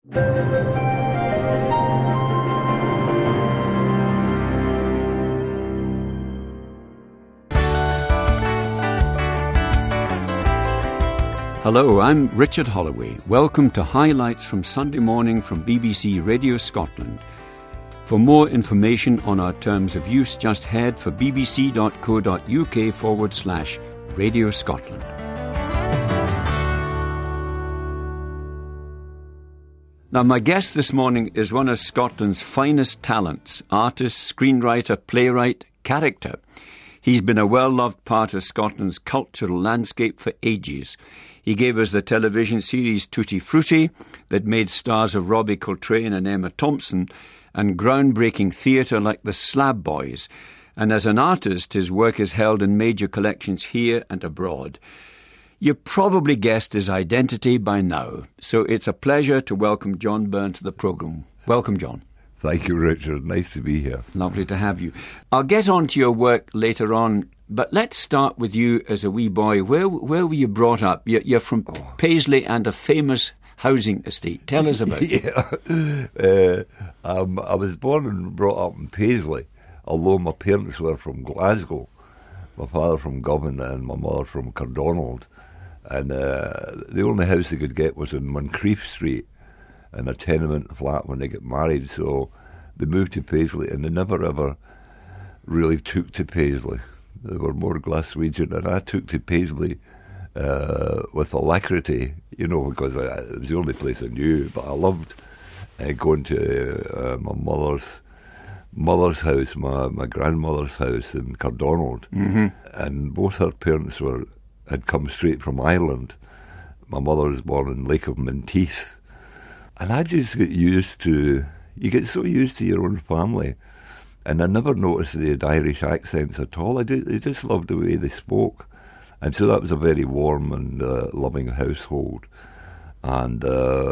Hello, I'm Richard Holloway. Welcome to Highlights from Sunday Morning from BBC Radio Scotland. For more information on our terms of use, just head for bbc.co.uk/Radio Scotland. Now, my guest this morning is one of Scotland's finest talents, artist, screenwriter, playwright, character. He's been a well-loved part of Scotland's cultural landscape for ages. He gave us the television series Tutti Frutti that made stars of Robbie Coltrane and Emma Thompson, and groundbreaking theatre like The Slab Boys. And as an artist, his work is held in major collections here and abroad. You probably guessed his identity by now, so it's a pleasure to welcome John Byrne to the programme. Welcome, John. Thank you, Richard. Nice to be here. Lovely to have you. I'll get on to your work later on, but let's start with you as a wee boy. Where were you brought up? You're from Paisley and a famous housing estate. Tell us about it. I was born and brought up in Paisley, although my parents were from Glasgow. My father from Govan and my mother from Cardonald. And the only house they could get was in Moncrief Street, in a tenement flat when they got married. So they moved to Paisley, and they never ever really took to Paisley. They were more Glaswegian, and I took to Paisley with alacrity, because it was the only place I knew. But I loved going to my mother's house, my grandmother's house in Cardonald, and both her parents had come straight from Ireland. My mother was born in Lake of Menteith, and I just get used to. You get so used to your own family, and I never noticed they had Irish accents at all. I just loved the way they spoke. And so that was a very warm and loving household, and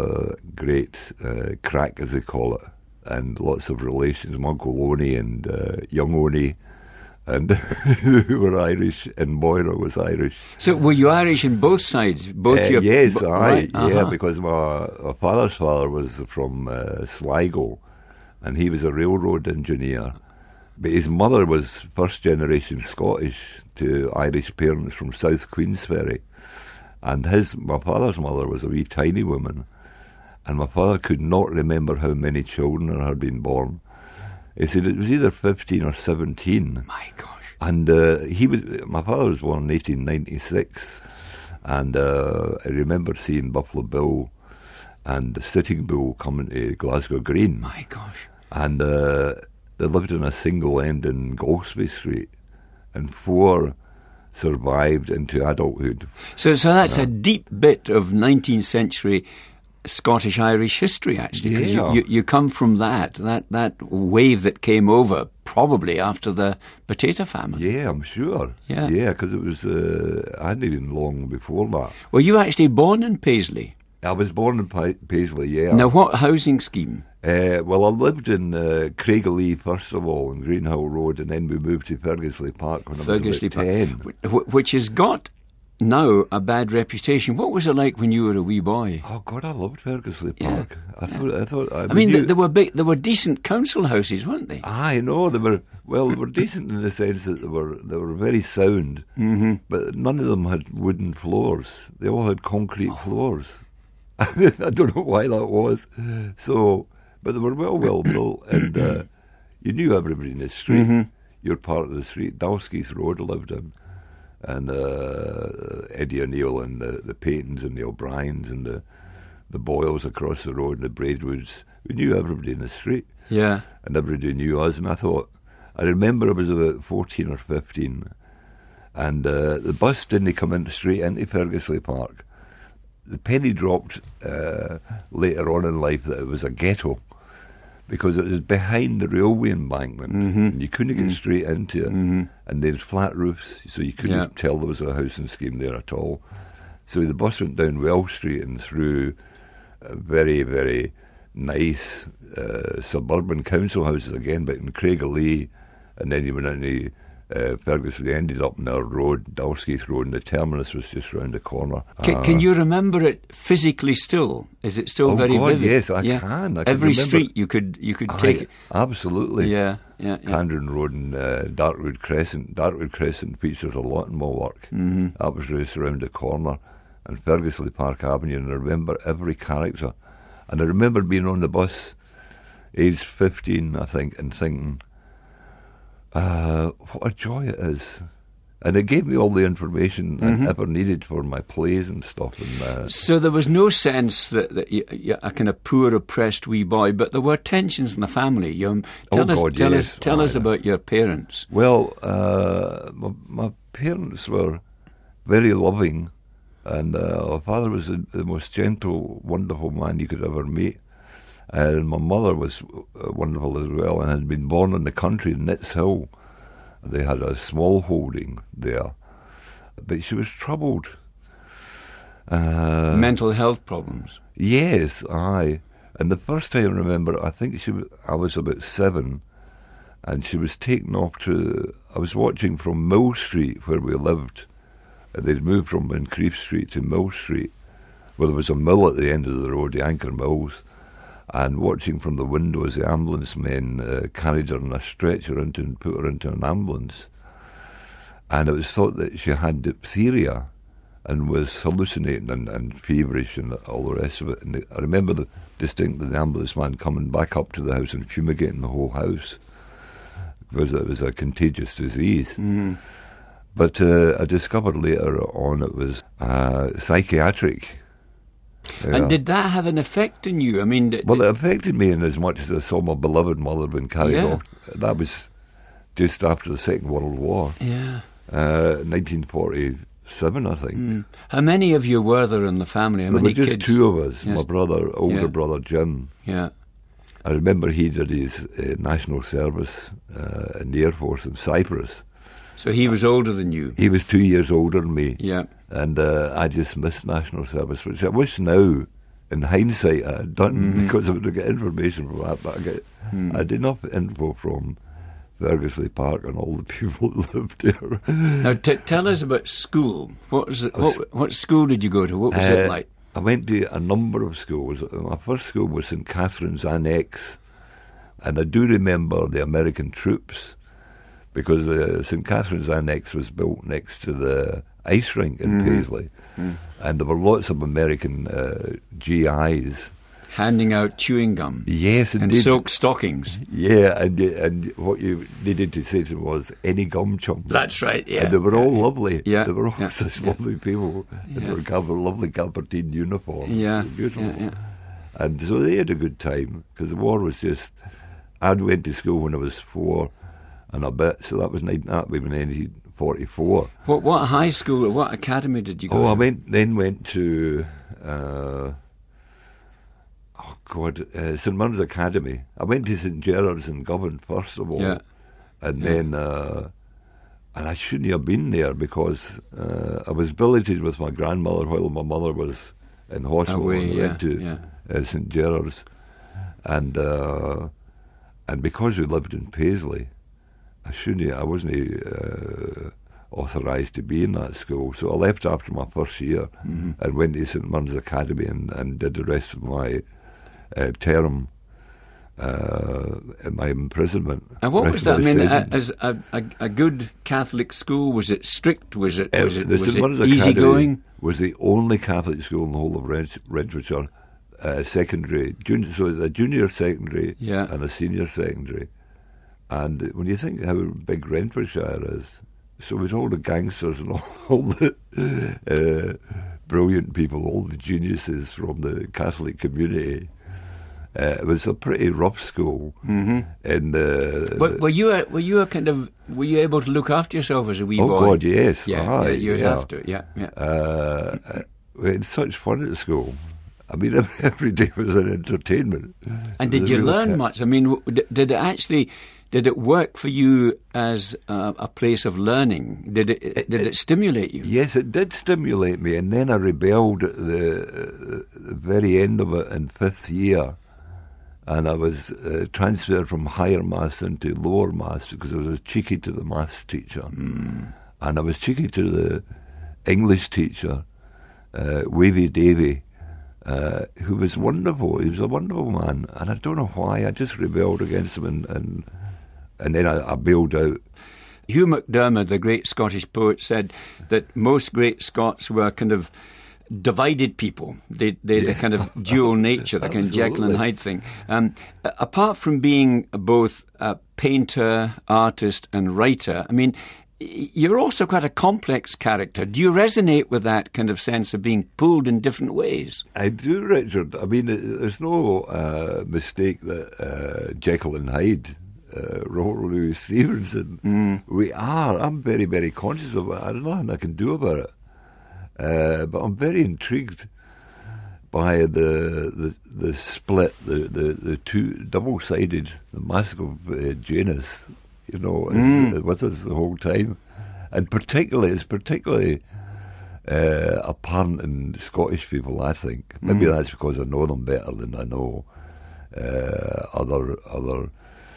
great crack, as they call it, and lots of relations. My Uncle Oni and young Oni, and who were Irish, and Moira was Irish. So were you Irish in both sides? Yes, right? Yeah, because my father's father was from Sligo, and he was a railroad engineer. But his mother was first generation Scottish to Irish parents from South Queensferry. And my father's mother was a wee tiny woman. And my father could not remember how many children there had been born. He said it was either 15 or 17. My gosh. And my father was born in 1896. And I remember seeing Buffalo Bill and the Sitting Bull coming to Glasgow Green. My gosh. And they lived in a single end in Golspie Street, and 4 survived into adulthood. So that's a deep bit of 19th century Scottish-Irish history, actually, because you come from that wave that came over probably after the potato famine. Yeah, I'm sure. Yeah, because it was, I hadn't even long before that. Were you actually born in Paisley? I was born in Paisley, yeah. Now, what housing scheme? Well, I lived in Craigielee, first of all, in Greenhill Road, and then we moved to Fergusley Park when I was about 10. Which has got now a bad reputation. What was it like when you were a wee boy? Oh God, I loved Fergusley Park. There were decent council houses, weren't they? I know they were. Well, they were decent in the sense that they were very sound, but none of them had wooden floors. They all had concrete floors. I don't know why that was. So, but they were well built, and you knew everybody in the street. You're part of the street. Dalskeith Road I lived in, and Eddie O'Neill and the Paytons and the O'Briens and the Boyles across the road and the Braidwoods. We knew everybody in the street. Yeah. And everybody knew us. And I remember I was about 14 or 15, and the bus didn't come straight into Fergusley Park. The penny dropped later on in life that it was a ghetto, because it was behind the railway embankment, and you couldn't get straight into it, and there's flat roofs, so you couldn't tell there was a housing scheme there at all. So the bus went down Welsh Street and through very, very nice suburban council houses again, but in Craigielee, and then you went into Fergus. They ended up in our road, Dalskeith Road, and the terminus was just round the corner. Can you remember it physically still? Is it still very God, vivid? yes, I can. I Every can street you could take it. Absolutely. Yeah. Candron Road and Dartwood Crescent. Dartwood Crescent features a lot in my work. Mm-hmm. That was just round the corner. And Fergusley Park Avenue, and I remember every character. And I remember being on the bus, aged 15, I think, and thinking, what a joy it is. And it gave me all the information I ever needed for my plays and stuff. And, so there was no sense that you're a kind of poor, oppressed wee boy, but there were tensions in the family. Tell us about your parents. Well, my parents were very loving, and our father was the most gentle, wonderful man you could ever meet. And my mother was wonderful as well, and had been born in the country in Nitz Hill. They had a small holding there, but she was troubled. Mental health problems? Yes, aye. And the first time I remember, I think I was about 7, and she was taken off to... I was watching from Mill Street, where we lived. They'd moved from Moncrief Street to Mill Street, where there was a mill at the end of the road, the Anchor Mills. And watching from the windows, the ambulance men carried her on a stretcher and put her into an ambulance. And it was thought that she had diphtheria and was hallucinating and feverish and all the rest of it. And I remember distinctly the ambulance man coming back up to the house and fumigating the whole house because it was a contagious disease. Mm. But I discovered later on it was psychiatric. Yeah. And did that have an effect on you? I mean, it affected me in as much as I saw my beloved mother being carried off. That was just after the Second World War. Yeah. 1947, I think. Mm. How many of you were there in the family? How many kids? There were just 2 of us. Yes. My older brother Jim. Yeah. I remember he did his national service in the Air Force in Cyprus. So he was older than you? He was 2 years older than me. Yeah. And I just missed national service, which I wish now, in hindsight, I had done, because I would have got information from that. But I had enough info from Fergusley Park and all the people who lived there. Now, tell us about school. What was it? What school did you go to? What was it like? I went to a number of schools. My first school was St. Catherine's Annex, and I do remember the American troops, because St. Catherine's Annex was built next to the ice rink in Paisley, and there were lots of American GIs handing out chewing gum. Yes, and silk stockings. Yeah, and what you needed to say to them was any gum chum. That's right. Yeah, and they were all lovely. Yeah, they were all such lovely people. Yeah. They were lovely gabardine uniforms. Yeah, beautiful. Yeah. And so they had a good time because the war was just. I went to school when I was 4 and a bit, so that was 1944. What high school? What academy did you go to? I went to. St Murn's Academy. I went to St Gerard's in Govan first of all, and then and I shouldn't have been there because I was billeted with my grandmother while my mother was in hospital. And went to St Gerard's, and because we lived in Paisley, I wasn't authorised to be in that school, so I left after my first year and went to St Murn's Academy and did the rest of my term in my imprisonment. And what was that? I mean, as a good Catholic school, was it strict? Was it easygoing? Was the only Catholic school in the whole of Renfrewshire, secondary, so a junior secondary and a senior secondary. And when you think how big Renfrewshire is, so with all the gangsters and all the brilliant people, all the geniuses from the Catholic community. It was a pretty rough school. And were you able to look after yourself as a wee boy? Oh God, yes. You'd have to. We had such fun at school. I mean, every day was an entertainment. And did you learn much? I mean, did it work for you as a place of learning? Did it stimulate you? Yes, it did stimulate me. And then I rebelled at the very end of it in 5th year. And I was transferred from higher maths into lower maths because I was cheeky to the maths teacher. And I was cheeky to the English teacher, Wavy Davy, who was wonderful. He was a wonderful man. And I don't know why, I just rebelled against him and then I bailed out. Hugh MacDiarmid, the great Scottish poet, said that most great Scots were kind of divided people. They the kind of dual nature, the kind of Jekyll and Hyde thing. Apart from being both a painter, artist and writer, I mean, you're also quite a complex character. Do you resonate with that kind of sense of being pulled in different ways? I do, Richard. I mean, there's no mistake that Jekyll and Hyde, Robert Louis Stevenson, we are. I'm very, very conscious of it. I don't know how I can do about it. But I'm very intrigued by the split, the two double-sided, the Mask of Janus, you know, is with us the whole time, and it's particularly apparent in Scottish people. I think maybe that's because I know them better than I know other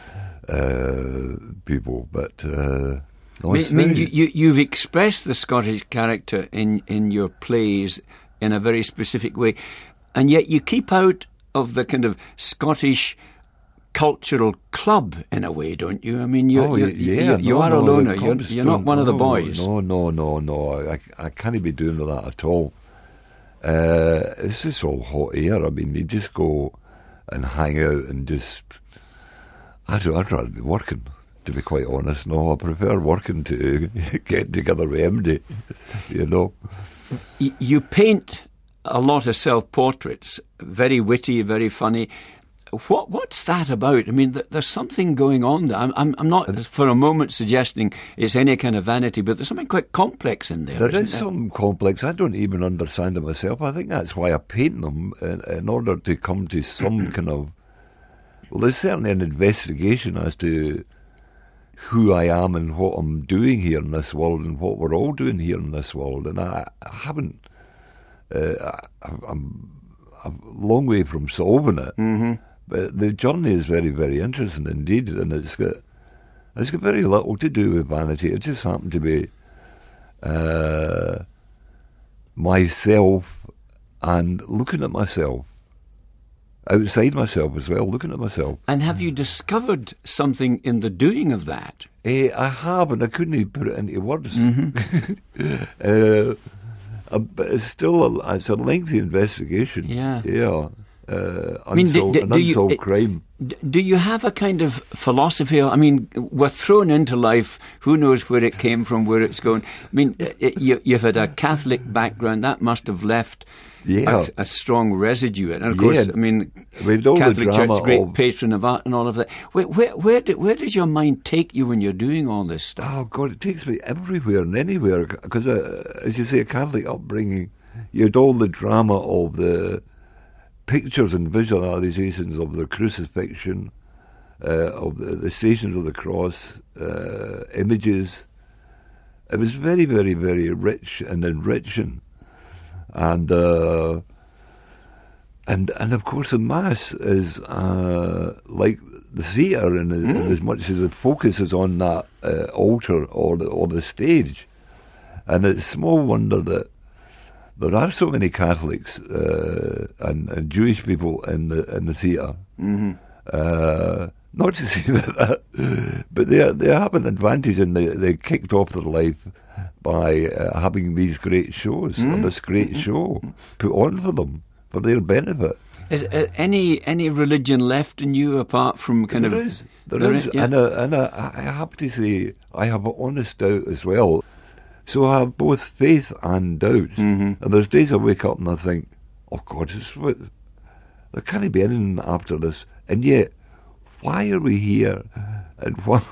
people, but. You've expressed the Scottish character in your plays in a very specific way, and yet you keep out of the kind of Scottish cultural club in a way, don't you? I mean, you are a loner. You're not one of the boys. No. I can't be doing that at all. It's just all hot air. I mean, you just go and hang out and just. I'd rather be working. To be quite honest, no, I prefer working to get together with MD, you know. You paint a lot of self-portraits, very witty, very funny. What's that about? I mean, there's something going on there. I'm not for a moment suggesting it's any kind of vanity, but there's something quite complex in there. There is some complex. I don't even understand it myself. I think that's why I paint them, in order to come to some kind of... Well, there's certainly an investigation as to who I am and what I'm doing here in this world and what we're all doing here in this world. And I haven't... I'm a long way from solving it. But the journey is very, very interesting indeed, and it's got very little to do with vanity. It just happened to be myself and looking at myself, outside myself as well, looking at myself. And have you discovered something in the doing of that? I have, and I couldn't even put it into words. But it's still it's a lengthy investigation. Yeah. Unsolved crime. Do you have a kind of philosophy? I mean, we're thrown into life. Who knows where it came from, where it's going? I mean, you've had a Catholic background. That must have left a strong residue. And of course, I mean, Catholic Church, great patron of art and all of that. Where did your mind take you when you're doing all this stuff? Oh, God, it takes me everywhere and anywhere. Because, as you say, a Catholic upbringing, you had all the drama of the pictures and visualizations of the crucifixion, of the Stations of the Cross, images. It was very, very, very rich and enriching, and of course the Mass is like the theatre, in as much as the focus is on that altar or the stage, and it's small wonder that there are so many Catholics and Jewish people in the theatre. Not to say that, but they have an advantage, and they kicked off their life by having these great shows, or this great show put on for them, for their benefit. Is any religion left in you apart from kind There is, yeah. and I have to say, I have an honest doubt as well. So I have both faith and doubt. And there's days I wake up and I think, oh God, there can't be anything after this. And yet, why are we here? And why?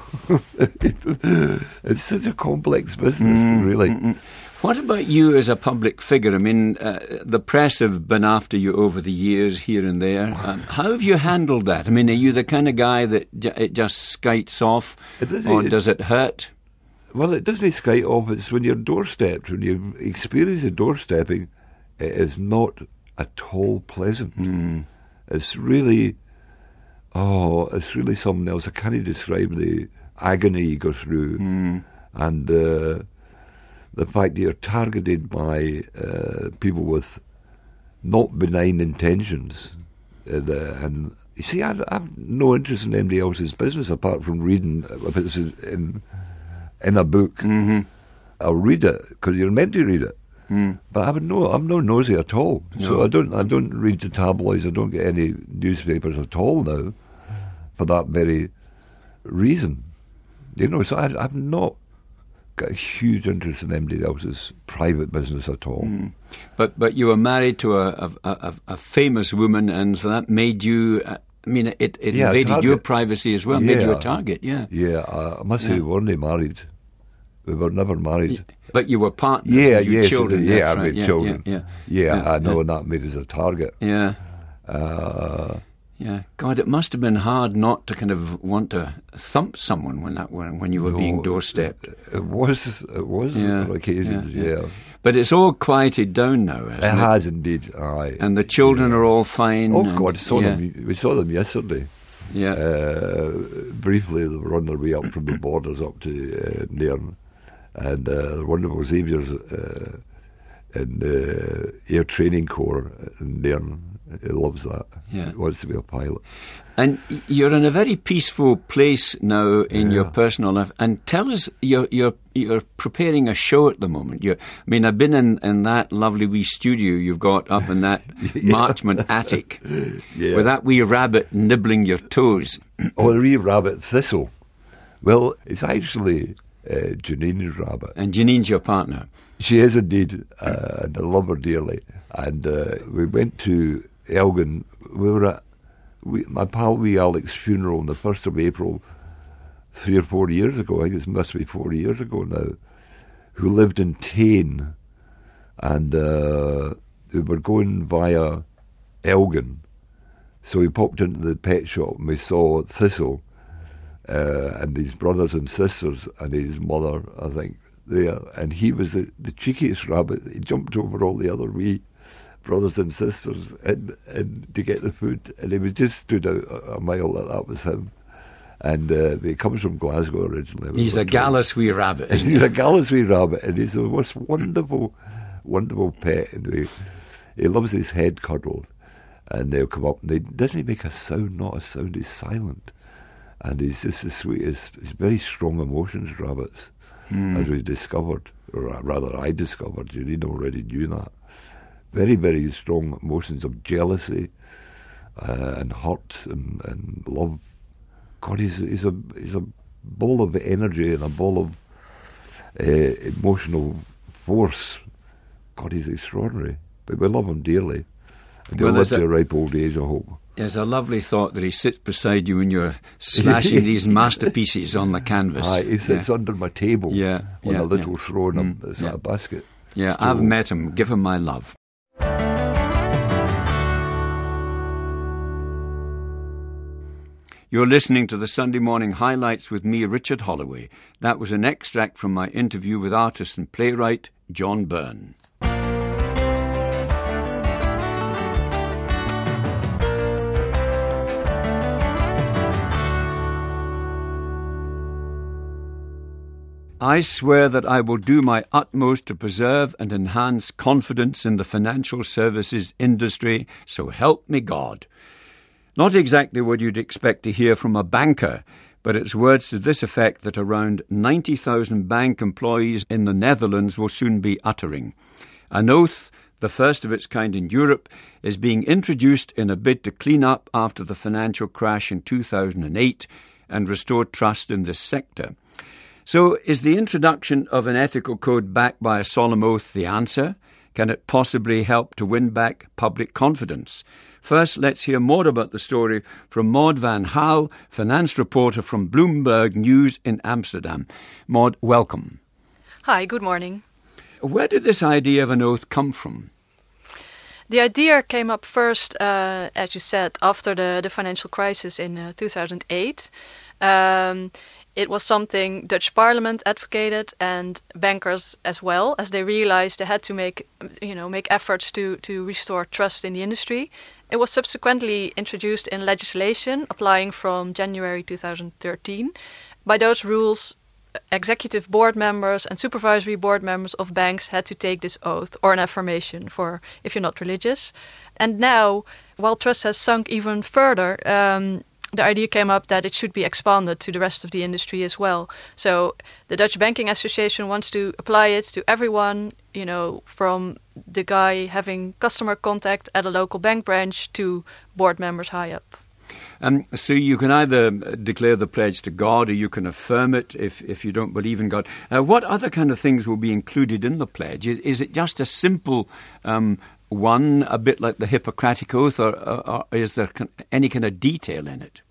It's such a complex business, really. What about you as a public figure? I mean, the press have been after you over the years, here and there. How have you handled that? I mean, are you the kind of guy that it just skites off, or does it hurt? Well, it doesn't skate off. It's when you're doorstepped, when you experience the doorstepping, it is not at all pleasant. It's really Oh, it's really something else. I can't describe the agony you go through, and the fact that you're targeted by people with not benign intentions. And you see, I've no interest in anybody else's business apart from reading. If it's in a book, I'll read it because you're meant to read it. But I'm no nosy at all. No. So I don't read the tabloids. I don't get any newspapers at all now, for that very reason. So I've not got a huge interest in anybody else's private business at all. But you were married to a famous woman, and so that made you. It invaded your privacy as well. Made you a target. Yeah. Yeah. I must say, we weren't married. We were never married. But you were partners. Yeah, with children. Yeah, right. children. I know, and that made us a target. Yeah. God, it must have been hard not to kind of want to thump someone when you were being doorstepped. It was on occasions, yeah. But it's all quieted down now, hasn't it? It has indeed, aye. And the children are all fine. Oh, God, we saw them yesterday. Yeah. Briefly, they were on their way up from the borders up to Nairn. And the wonderful Xavier's in the Air Training Corps in Nairn. He loves that. Yeah. He wants to be a pilot. And you're in a very peaceful place now in your personal life. And tell us, you're preparing a show at the moment. I've been in that lovely wee studio you've got up in that Marchmont attic with that wee rabbit nibbling your toes. Oh, the wee rabbit Thistle. Well, it's actually Janine's rabbit. And Janine's your partner. She is indeed, and I love her dearly. And we went to Elgin. We were at my pal wee Alex's funeral on the 1st of April 3 or 4 years ago. I think it must be 4 years ago now. Who lived in Tain, and we were going via Elgin. So we popped into the pet shop and we saw Thistle and his brothers and sisters and his mother, I think, there. And he was the cheekiest rabbit. He jumped over all the other wee brothers and sisters and to get the food, and he was just stood out a mile. That was him. And he comes from Glasgow originally. He's a gallus wee rabbit. He's a gallus wee rabbit, and he's the most wonderful, wonderful pet. And he loves his head cuddled, and they'll come up, and doesn't he make a sound? Not a sound. He's silent, and he's just the sweetest. He's very strong emotions, rabbits, as we discovered, or rather I discovered. Janine already knew that. Very, very strong emotions of jealousy and hurt and love. God, he's a ball of energy and a ball of emotional force. God, he's extraordinary. But we love him dearly. And he'll live to a ripe old age, I hope. There's a lovely thought that he sits beside you when you're slashing these masterpieces on the canvas. Aye, he sits under my table on a little throne. It's a basket. Yeah, stove. I've met him. Give him my love. You're listening to the Sunday Morning Highlights with me, Richard Holloway. That was an extract from my interview with artist and playwright John Byrne. I swear that I will do my utmost to preserve and enhance confidence in the financial services industry, so help me God. Not exactly what you'd expect to hear from a banker, but it's words to this effect that around 90,000 bank employees in the Netherlands will soon be uttering. An oath, the first of its kind in Europe, is being introduced in a bid to clean up after the financial crash in 2008 and restore trust in this sector. So, is the introduction of an ethical code backed by a solemn oath the answer? Can it possibly help to win back public confidence? First, let's hear more about the story from Maud van Haal, finance reporter from Bloomberg News in Amsterdam. Maud, welcome. Hi, good morning. Where did this idea of an oath come from? The idea came up first, as you said, after the financial crisis in 2008. It was something Dutch Parliament advocated and bankers as well, as they realized they had to make efforts to restore trust in the industry. It was subsequently introduced in legislation applying from January 2013. By those rules, executive board members and supervisory board members of banks had to take this oath or an affirmation for if you're not religious. And now, while trust has sunk even further, the idea came up that it should be expanded to the rest of the industry as well. So the Dutch Banking Association wants to apply it to everyone, from the guy having customer contact at a local bank branch to board members high up. So you can either declare the pledge to God or you can affirm it if you don't believe in God. What other kind of things will be included in the pledge? Is it just a simple one, a bit like the Hippocratic Oath, or is there any kind of detail in it?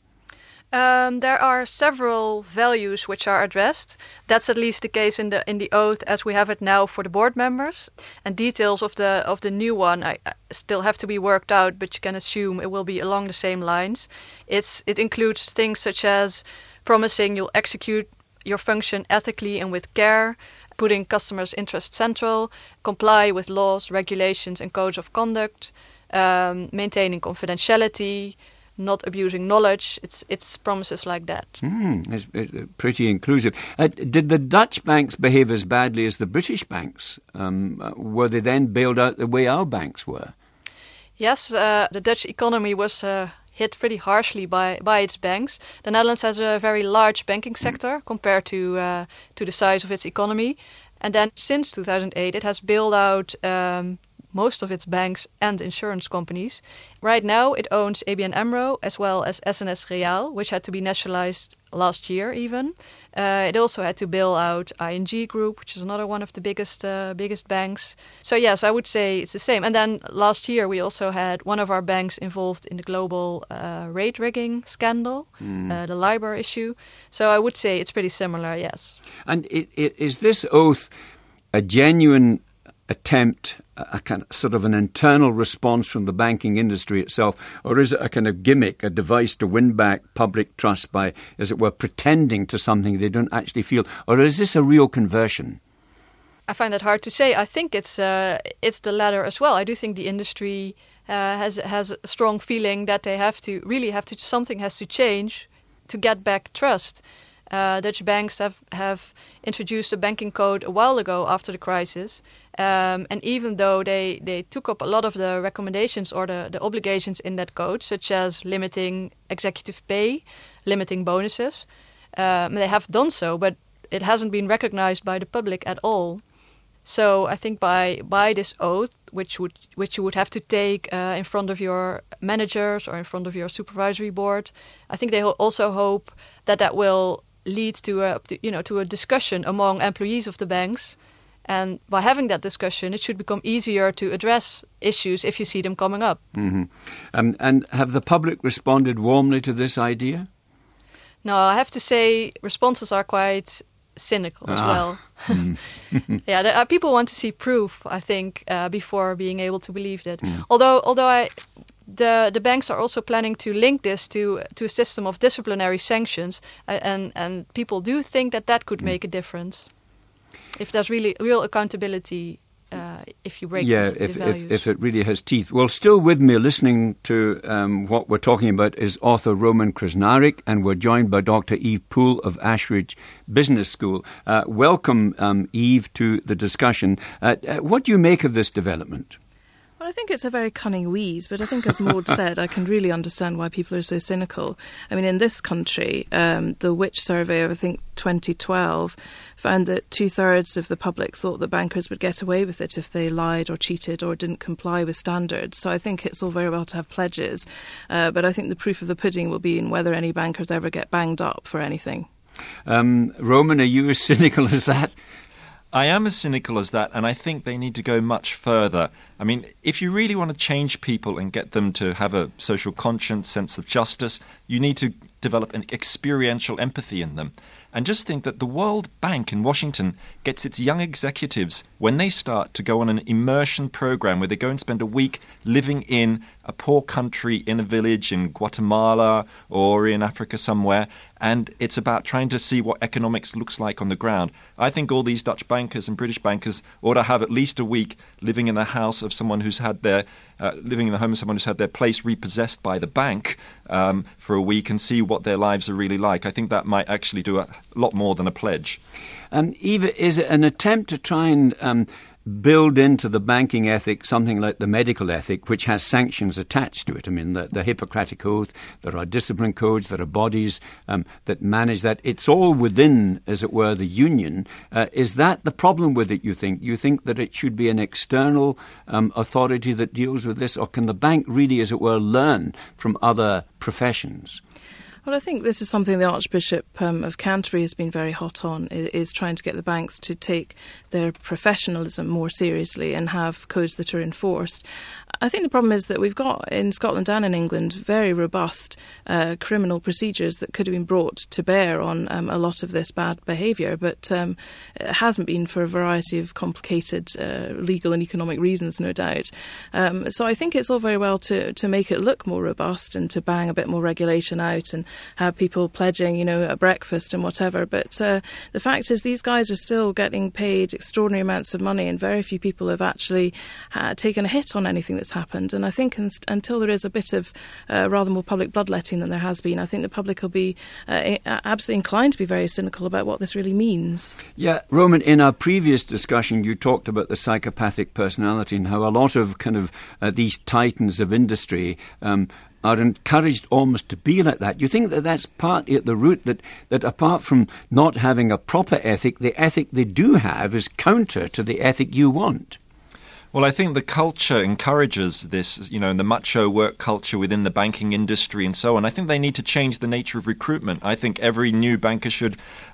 There are several values which are addressed. That's at least the case in the oath as we have it now for the board members. And details of the new one I still have to be worked out, but you can assume it will be along the same lines. It includes things such as promising you'll execute your function ethically and with care, putting customers' interests central, comply with laws, regulations, and codes of conduct, maintaining confidentiality, not abusing knowledge. It's promises like that. It's pretty inclusive. Did the Dutch banks behave as badly as the British banks? Were they then bailed out the way our banks were? Yes, the Dutch economy was hit pretty harshly by its banks. The Netherlands has a very large banking sector compared to the size of its economy. And then since 2008, it has bailed out most of its banks and insurance companies. Right now, it owns ABN AMRO as well as SNS Reaal, which had to be nationalized last year even. It also had to bail out ING Group, which is another one of the biggest banks. So yes, I would say it's the same. And then last year, we also had one of our banks involved in the global rate rigging scandal, the LIBOR issue. So I would say it's pretty similar, yes. And is this oath a genuine attempt, a kind of sort of an internal response from the banking industry itself, or is it a kind of gimmick, a device to win back public trust by, as it were, pretending to something they don't actually feel, or is this a real conversion? I find that hard to say. I think it's the latter as well. I do think the industry has a strong feeling that they have to something has to change to get back trust. Dutch banks have introduced a banking code a while ago after the crisis. And even though they took up a lot of the recommendations or the obligations in that code, such as limiting executive pay, limiting bonuses, they have done so, but it hasn't been recognized by the public at all. So I think by this oath, which you would have to take in front of your managers or in front of your supervisory board, I think they also hope that will lead to a discussion among employees of the banks. And by having that discussion, it should become easier to address issues if you see them coming up. Mm-hmm. And have the public responded warmly to this idea? No, I have to say responses are quite cynical as well. Yeah, people want to see proof, I think, before being able to believe that. Although the banks are also planning to link this to a system of disciplinary sanctions, and people do think that could make a difference. If there's really real accountability, if you break the values. If it really has teeth. Well, still with me listening to what we're talking about is author Roman Krznaric, and we're joined by Dr. Eve Poole of Ashridge Business School. Welcome, Eve, to the discussion. What do you make of this development? Well, I think it's a very cunning wheeze, but I think, as Maud said, I can really understand why people are so cynical. I mean, in this country, the Which survey of, I think, 2012 found that 2/3 of the public thought that bankers would get away with it if they lied or cheated or didn't comply with standards. So I think it's all very well to have pledges, but I think the proof of the pudding will be in whether any bankers ever get banged up for anything. Roman, are you as cynical as that? I am as cynical as that, and I think they need to go much further. I mean, if you really want to change people and get them to have a social conscience, sense of justice, you need to develop an experiential empathy in them. And just think that the World Bank in Washington gets its young executives, when they start, to go on an immersion program where they go and spend a week living in a poor country in a village in Guatemala or in Africa somewhere. And it's about trying to see what economics looks like on the ground. I think all these Dutch bankers and British bankers ought to have at least a week living in the house of someone who's had their living in the home of someone who's had their place repossessed by the bank for a week and see what their lives are really like. I think that might actually do a lot more than a pledge. Eva, is it an attempt to try and build into the banking ethic something like the medical ethic, which has sanctions attached to it? I mean, the Hippocratic Oath, there are discipline codes, there are bodies that manage that. It's all within, as it were, the union. Is that the problem with it, you think? You think that it should be an external authority that deals with this, or can the bank really, as it were, learn from other professions? Well, I think this is something the Archbishop of Canterbury has been very hot on, is trying to get the banks to take their professionalism more seriously and have codes that are enforced. I think the problem is that we've got in Scotland and in England very robust criminal procedures that could have been brought to bear on a lot of this bad behaviour, but it hasn't been for a variety of complicated legal and economic reasons, no doubt. So I think it's all very well to make it look more robust and to bang a bit more regulation out and have people pledging, at breakfast and whatever. But the fact is these guys are still getting paid extraordinary amounts of money, and very few people have actually taken a hit on anything that's happened. And I think until there is a bit of rather more public bloodletting than there has been, I think the public will be absolutely inclined to be very cynical about what this really means. Yeah, Roman, in our previous discussion you talked about the psychopathic personality and how a lot of these titans of industry are encouraged almost to be like that. You think that that's partly at the root, that apart from not having a proper ethic, the ethic they do have is counter to the ethic you want? Well, I think the culture encourages this, the macho work culture within the banking industry and so on. I think they need to change the nature of recruitment. I think every new banker should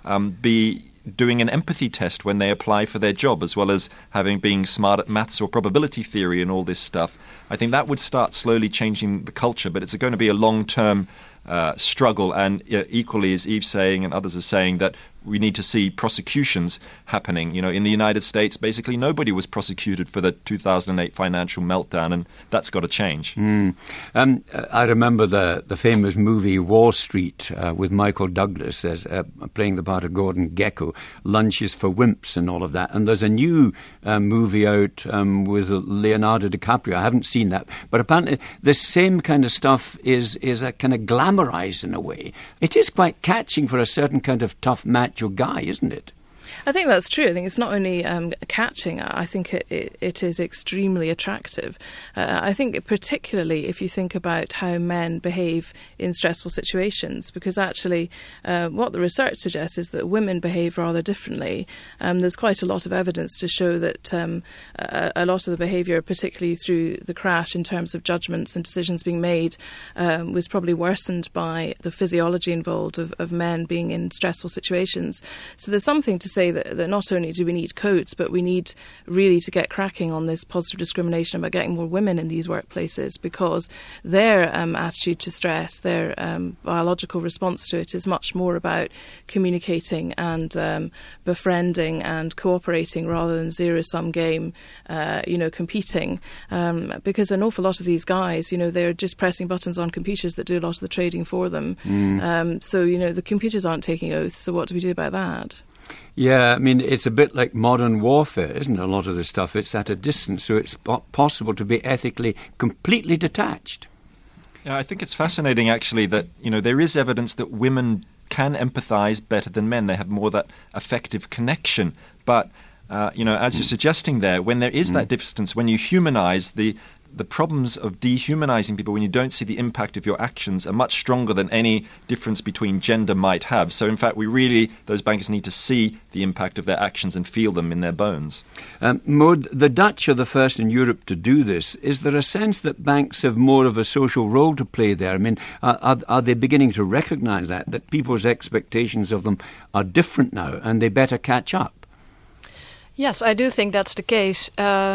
be doing an empathy test when they apply for their job, as well as being smart at maths or probability theory and all this stuff. I think that would start slowly changing the culture, but it's going to be a long-term struggle. And equally, as Eve's saying and others are saying, that we need to see prosecutions happening. In the United States, basically nobody was prosecuted for the 2008 financial meltdown, and that's got to change. I remember the famous movie Wall Street with Michael Douglas as playing the part of Gordon Gekko, Lunches for Wimps and all of that. And there's a new movie out with Leonardo DiCaprio. I haven't seen that, but apparently this same kind of stuff is a kind of glamorized in a way. It is quite catching for a certain kind of tough macho guy, isn't it? I think that's true. I think it's not only catching, I think it is extremely attractive. I think particularly if you think about how men behave in stressful situations, because actually what the research suggests is that women behave rather differently. There's quite a lot of evidence to show that a lot of the behaviour, particularly through the crash in terms of judgments and decisions being made, was probably worsened by the physiology involved of men being in stressful situations. So there's something to say that not only do we need codes, but we need really to get cracking on this positive discrimination about getting more women in these workplaces, because their attitude to stress, their biological response to it is much more about communicating and befriending and cooperating rather than zero-sum game, competing. Because an awful lot of these guys, they're just pressing buttons on computers that do a lot of the trading for them. So the computers aren't taking oaths, so what do we do about that? Yeah, I mean, it's a bit like modern warfare, isn't it? A lot of this stuff, it's at a distance, so it's possible to be ethically completely detached. Yeah, I think it's fascinating, actually, that, there is evidence that women can empathise better than men. They have more that affective connection. But, as you're suggesting there, when there is that distance, when you humanise, the problems of dehumanizing people when you don't see the impact of your actions are much stronger than any difference between gender might have. So, in fact, those bankers need to see the impact of their actions and feel them in their bones. Maud, the Dutch are the first in Europe to do this. Is there a sense that banks have more of a social role to play there? I mean, are they beginning to recognise that people's expectations of them are different now and they better catch up? Yes, I do think that's the case.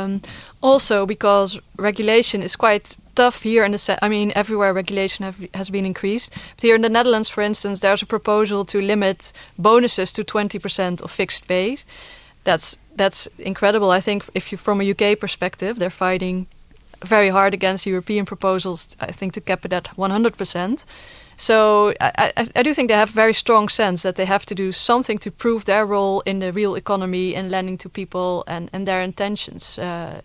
Also because regulation is quite tough here everywhere regulation has been increased. But here in the Netherlands, for instance, there's a proposal to limit bonuses to 20% of fixed pay. That's incredible. I think from a UK perspective, they're fighting very hard against European proposals, I think, to cap it at 100%. So I do think they have very strong sense that they have to do something to prove their role in the real economy and lending to people and their intentions.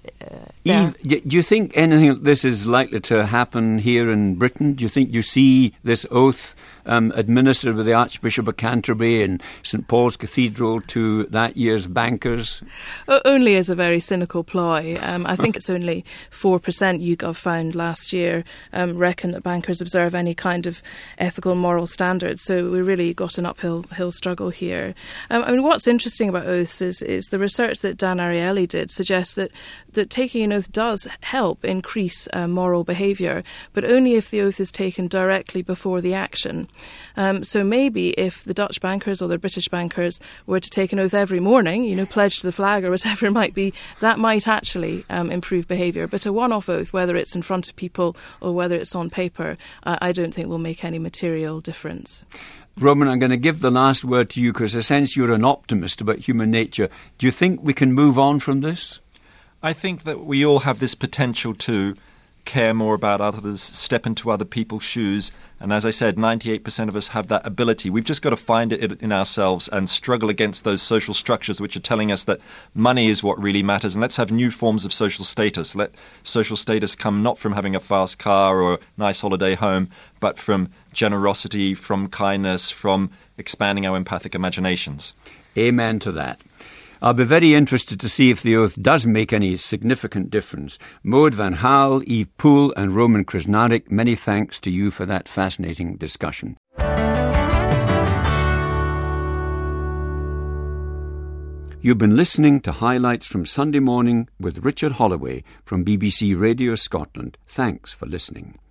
Eve, do you think anything like this is likely to happen here in Britain? Do you think you see this oath administered by the Archbishop of Canterbury and St Paul's Cathedral to that year's bankers? Only as a very cynical ploy. I think it's only 4% YouGov found last year reckon that bankers observe any kind of ethical and moral standards. So we really got an uphill struggle here. What's interesting about oaths is the research that Dan Ariely did suggests that taking an oath does help increase moral behaviour, but only if the oath is taken directly before the action. So maybe if the Dutch bankers or the British bankers were to take an oath every morning, pledge to the flag or whatever it might be, that might actually improve behaviour. But a one-off oath, whether it's in front of people or whether it's on paper, I don't think will make any material difference. Roman, I'm going to give the last word to you because I sense you're an optimist about human nature. Do you think we can move on from this? I think that we all have this potential to care more about others, step into other people's shoes. And as I said, 98% of us have that ability. We've just got to find it in ourselves and struggle against those social structures which are telling us that money is what really matters. And let's have new forms of social status. Let social status come not from having a fast car or a nice holiday home, but from generosity, from kindness, from expanding our empathic imaginations. Amen to that. I'll be very interested to see if the oath does make any significant difference. Maud Van Gaal, Eve Poole and Roman Krznaric, many thanks to you for that fascinating discussion. You've been listening to Highlights from Sunday Morning with Richard Holloway from BBC Radio Scotland. Thanks for listening.